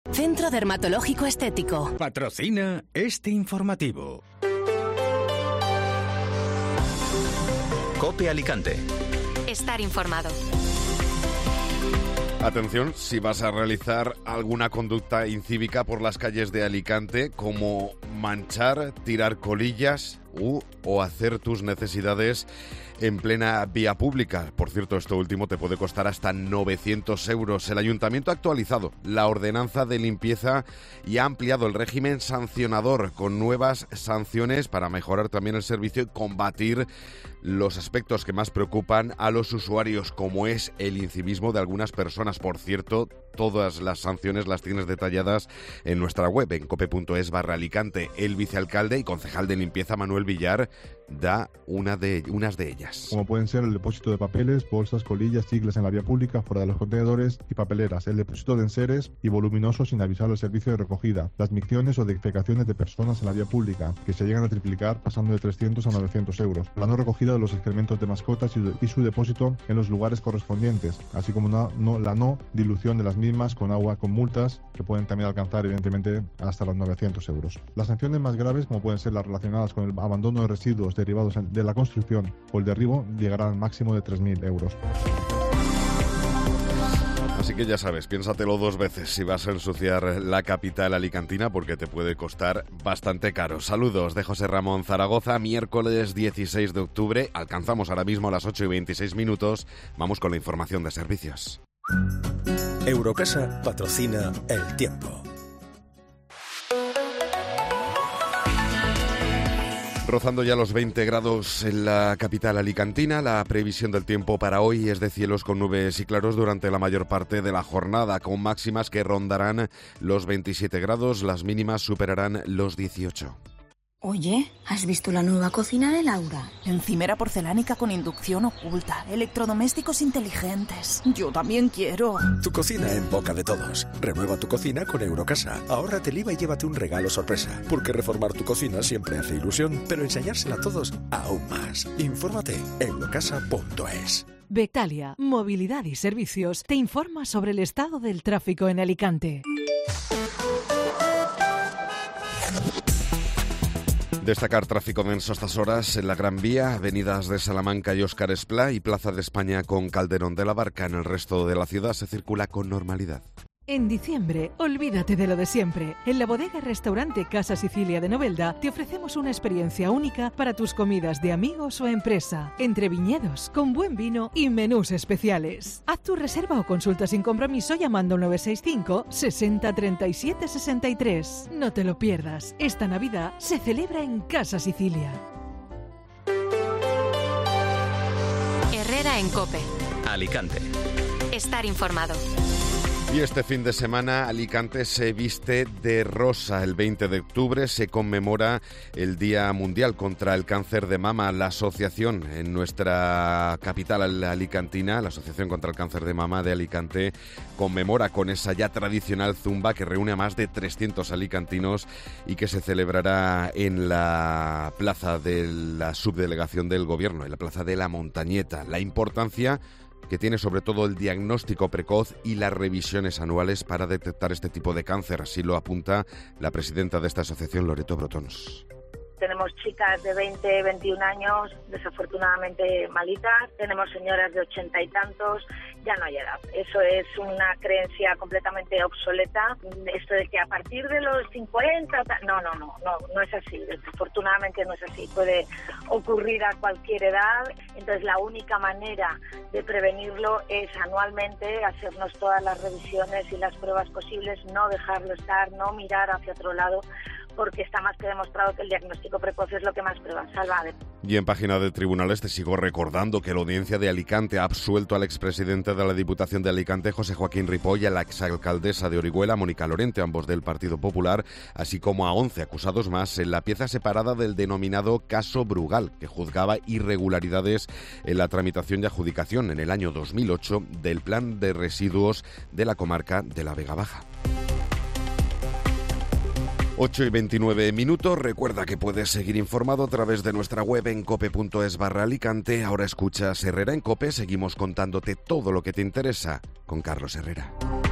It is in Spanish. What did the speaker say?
Centro Dermatológico Estético. Patrocina este informativo. COPE Alicante. Estar informado. Atención, si vas a realizar alguna conducta incívica por las calles de Alicante, como manchar, tirar colillas o hacer tus necesidades en plena vía pública. Por cierto, esto último te puede costar hasta 900 euros. El Ayuntamiento ha actualizado la ordenanza de limpieza y ha ampliado el régimen sancionador con nuevas sanciones para mejorar también el servicio y combatir los aspectos que más preocupan a los usuarios, como es el incivismo de algunas personas. Por cierto, todas las sanciones las tienes detalladas en nuestra web, en cope.es/Alicante. El vicealcalde y concejal de limpieza, Manuel Villar, da unas de ellas. Como pueden ser el depósito de papeles, bolsas, colillas, siglas en la vía pública, fuera de los contenedores y papeleras, el depósito de enseres y voluminosos sin avisar al servicio de recogida, las micciones o defecaciones de personas en la vía pública, que se llegan a triplicar pasando de 300 a 900 euros, la no recogida de los excrementos de mascotas y su depósito en los lugares correspondientes, así como la no dilución de las mismas con agua, con multas que pueden también alcanzar evidentemente hasta los 900 euros. Las sanciones más graves, como pueden ser las relacionadas con el abandono de residuos derivados de la construcción o el derribo, llegarán al máximo de 3.000 euros. Así que ya sabes, piénsatelo dos veces si vas a ensuciar la capital alicantina, porque te puede costar bastante caro. Saludos de José Ramón Zaragoza, miércoles 16 de octubre. Alcanzamos ahora mismo las 8:26. Vamos con la información de servicios. Eurocasa patrocina El Tiempo. Rozando ya los 20 grados en la capital alicantina, la previsión del tiempo para hoy es de cielos con nubes y claros durante la mayor parte de la jornada, con máximas que rondarán los 27 grados, las mínimas superarán los 18. Oye, ¿has visto la nueva cocina de Laura? Encimera porcelánica con inducción oculta, electrodomésticos inteligentes. Yo también quiero. Tu cocina en boca de todos. Renueva tu cocina con Eurocasa. Ahórrate el IVA y llévate un regalo sorpresa. Porque reformar tu cocina siempre hace ilusión, pero enseñársela a todos aún más. Infórmate en eurocasa.es. Bectalia, Movilidad y Servicios, te informa sobre el estado del tráfico en Alicante. Destacar tráfico denso a estas horas en la Gran Vía, avenidas de Salamanca y Óscar Esplá y Plaza de España con Calderón de la Barca. En el resto de la ciudad se circula con normalidad. En diciembre, olvídate de lo de siempre. En la bodega y restaurante Casa Sicilia de Novelda te ofrecemos una experiencia única para tus comidas de amigos o empresa. Entre viñedos, con buen vino y menús especiales. Haz tu reserva o consulta sin compromiso llamando al 965 60 37 63. No te lo pierdas. Esta Navidad se celebra en Casa Sicilia. Herrera en COPE. Alicante. Estar informado. Y este fin de semana Alicante se viste de rosa. El 20 de octubre se conmemora el Día Mundial contra el Cáncer de Mama. La asociación en nuestra capital alicantina, la Asociación contra el Cáncer de Mama de Alicante, conmemora con esa ya tradicional zumba que reúne a más de 300 alicantinos y que se celebrará en la plaza de la subdelegación del Gobierno, en la plaza de la Montañeta. La importancia que tiene sobre todo el diagnóstico precoz y las revisiones anuales para detectar este tipo de cáncer. Así lo apunta la presidenta de esta asociación, Loreto Brotons. Tenemos chicas de 20, 21 años, desafortunadamente malitas. Tenemos señoras de 80 y tantos. Ya no hay edad. Eso es una creencia completamente obsoleta. Esto de que a partir de los 50... No es así. Desafortunadamente no es así. Puede ocurrir a cualquier edad. Entonces la única manera de prevenirlo es anualmente hacernos todas las revisiones y las pruebas posibles, no dejarlo estar, no mirar hacia otro lado, porque está más que demostrado que el diagnóstico precoz es lo que más pruebas salva. Y en página de tribunales te sigo recordando que la audiencia de Alicante ha absuelto al expresidente de la Diputación de Alicante, José Joaquín Ripoll, y a la exalcaldesa de Orihuela, Mónica Lorente, ambos del Partido Popular, así como a 11 acusados más en la pieza separada del denominado caso Brugal, que juzgaba irregularidades en la tramitación y adjudicación en el año 2008 del plan de residuos de la comarca de la Vega Baja. 8:29. Recuerda que puedes seguir informado a través de nuestra web en cope.es/Alicante. Ahora escuchas Herrera en COPE. Seguimos contándote todo lo que te interesa con Carlos Herrera.